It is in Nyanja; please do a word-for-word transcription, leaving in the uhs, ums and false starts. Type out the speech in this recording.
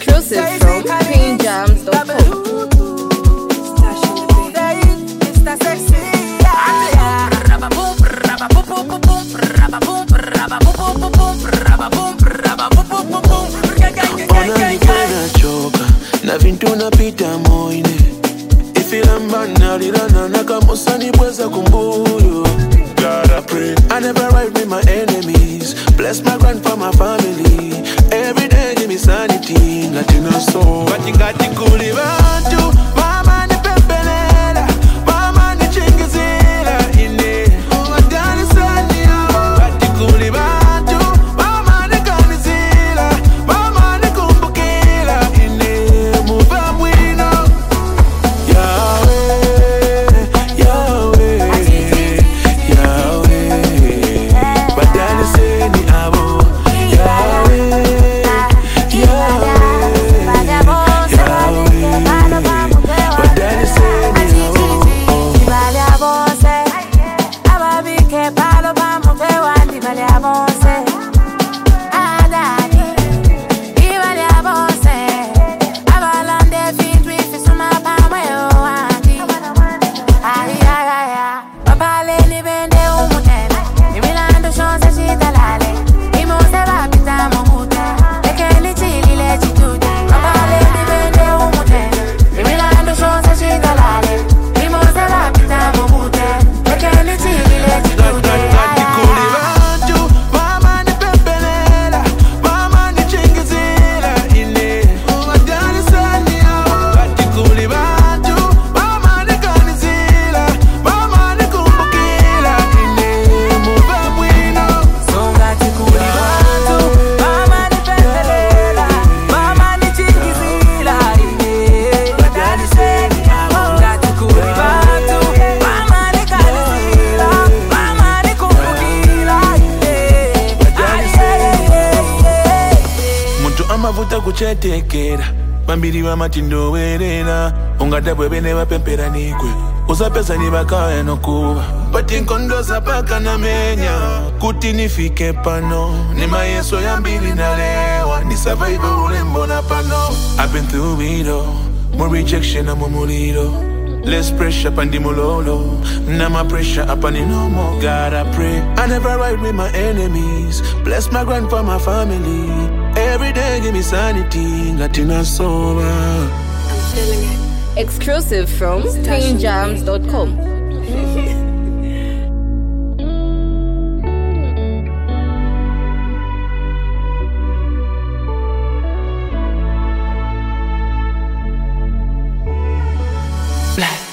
Exclusive from queen jams dot com. Na vintu napita moine ifilamba nalirana nakamusani bweza kumbuyo. God I pray I never ride with my enemies. Bless my grind for my family. Every day give me sanity. Latina soul Batingati kuli bantu mama ni pembelela mama ni chingizila ine umadani sani yao Bati kuli bantu mama ni kanizila mama ni kumbukila ine mubamwino Yahweh Yahweh Yahweh badani seni abo Yahweh Amavuta kuchetekera Mambiri wa matindo werena Ungadabwe bene wa pempera nikwe Usapesa ni bakaya no kuwa Pati nkondo zapaka na menya Kuti nifike pano Ni maeso ya mbili na lewa Ni survival ulembo na pano I've been through it all More rejection na mumuliro Less pressure pandi mulolo Na my pressure upon it no more. God I pray I never ride with my enemies. Bless my grind for my family. Every day give me sanity. Latina sober. I'm feeling it. Exclusive from queen jams dot com. Black